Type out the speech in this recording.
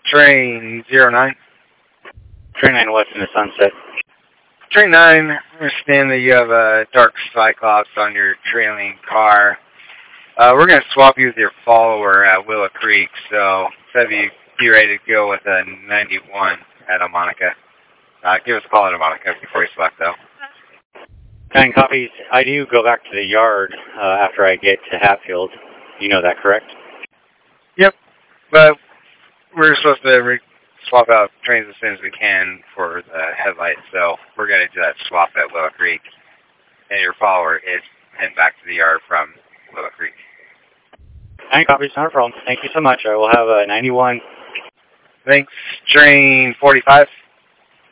Train 09. Train 9 west in the sunset. Train 9, I understand that you have a dark Cyclops on your trailing car. We're going to swap you with your follower at Willow Creek, so have you be ready to go with a 91 at Monica. Give us a call at Monica before you select, though. 9 copies. I do go back to the yard after I get to Hatfield. You know that, correct? Yep, but we're supposed to swap out trains as soon as we can for the headlights, so we're going to do that swap at Willow Creek. And your follower is heading back to the yard from Willow Creek. 9 copies, not a problem. Thank you so much. I will have a 91. Thanks. Train 45.